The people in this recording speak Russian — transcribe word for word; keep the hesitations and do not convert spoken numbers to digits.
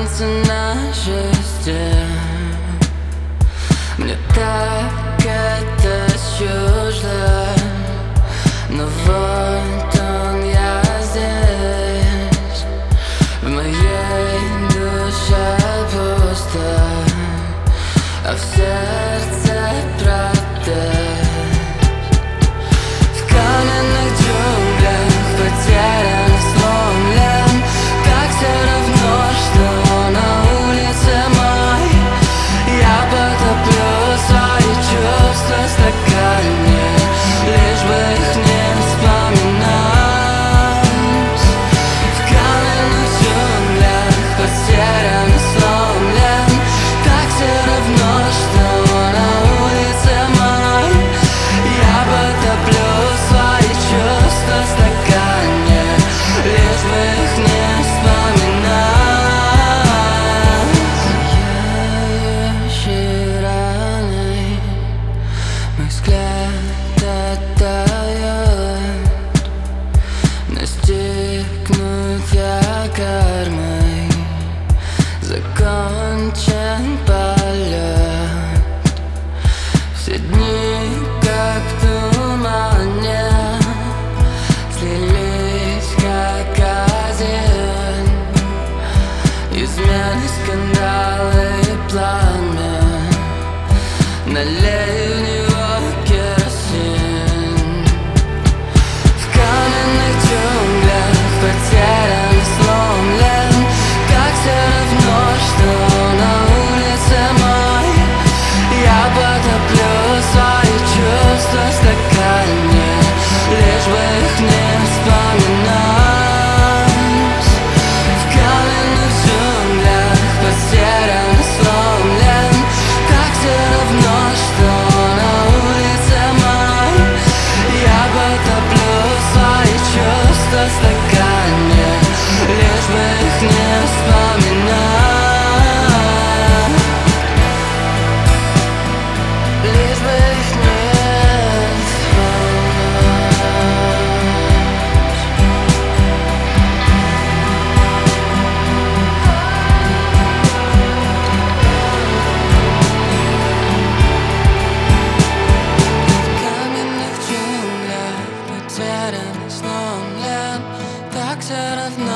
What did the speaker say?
останется на жесте. Мне так это чуждо, но вот он я здесь. В моей душе пусто, а в сердце протест. В каменных джунглях потерян и сломлен, как все равно, что на улице май. Я потоплю свои чувства в стакане, лишь бы их не вспоминать. В каменных джунглях потерян и сломлен, так все равно, что на улице май. Я потоплю свои чувства в стакане, лишь бы их не вспоминать. Зияющие раны, мой взгляд оттает. Настигнут я кармой, закончен полет. Все дни, как в тумане, слились как один. Измены, скандалы и пламя, налей в него керосин. В каменных джунглях потерян и сломлен, как все равно, что на улице май. Я потоплю свои чувства в стакане, лишь бы их не вспоминать. В каменных джунглях потерян и сломлен, так все равно, что на улице май. Я потоплю свои чувства в стакане, лишь бы их не вспоминать. Лишь бы их не вспоминать. В каменных джунглях потерян и сломлен, так все равно.